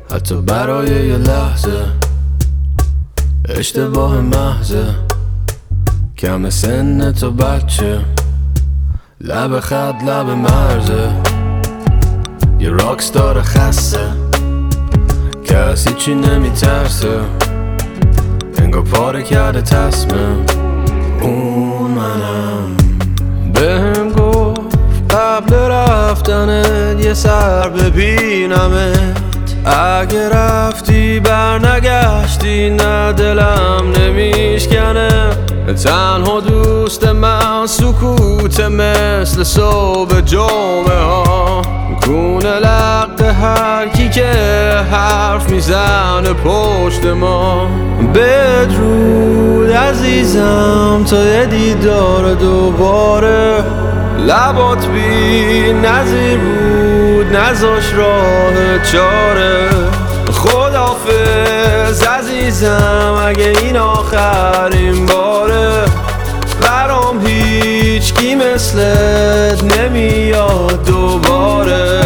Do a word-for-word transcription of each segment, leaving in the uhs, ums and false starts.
حتی برای یه لحظه اشتباه محضه، کم سن تو بچه، لب خط لب مرزه، یه راکستار خسته، کسی چی نمیترسه، انگار پاره کرده تصمیم. اون منم بهم گفت قبل رفتنت یه سر ببینمت، اگه رفتی برنگشتی نه دلم نمیشکنه. تنها دوست من سکوت مثل صبح جمعه ها، کونه لق هر کی که حرف میزنه پشت ما. بدرود عزیزم تا یه دیدار دوباره، لبات بی نظیر بود نذاش راه چاره. خداحافظ عزیزم اگه این آخرین باره، برام هیچ کی مثلت نمیاد دوباره.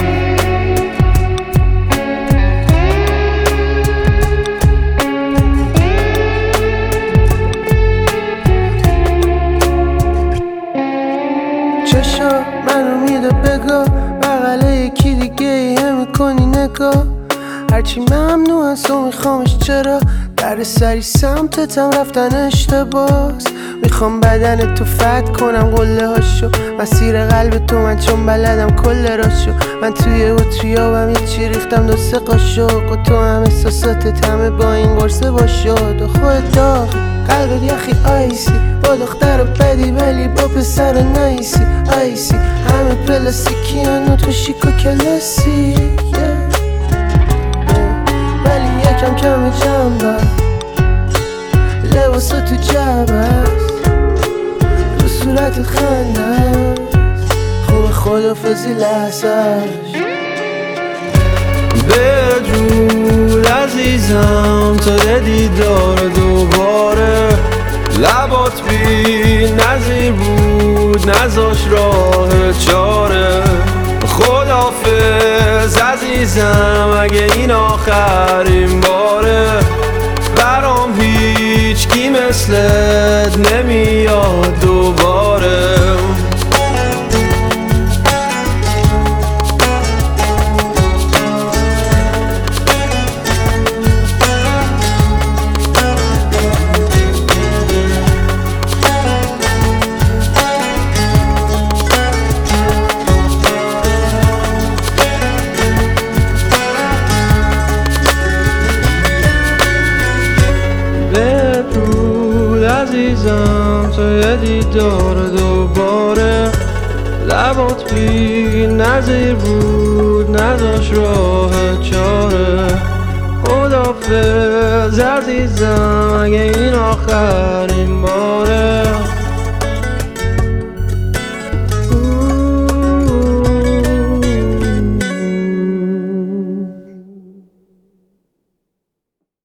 چشا منو میده بگاه، بغله یکی دیگه یه میکنی نگاه. هرچی ممنوع از تو میخوامش، چرا در سری سمتتم رفتن اشتباس. میخوام بدن تو فتح کنم قله هاشو، مسیر قلب تو من چون بلدم کل راشو. من توی اتریابم یه چی ریختم دو سه قاشق، و تو هم احساساتت همه با این قرصه باشد. و خود داغی قلبت یخی آیسی، با دختر بدی ولی با پسر نایسی. آیسی همه پلاستیکی هنو تو شیک و کلاسی، ولی یکم کم جنبه لباسا تو جبه تو صورت خنده خوب خدافزی لحظهش. بدرود عزیزم تا یه دیدار دوباره، لبات بی نظیر بود نذاش راه چاره. خداحافظ عزیزم اگه این آخرین باره، برام هیچ کی مثلت نمیاد دوباره. عزیزم تو یه دیدار دوباره، لبات بی نظیر بود نداشت راه چاره. خداحافظ عزیزم اگه این آخرین بار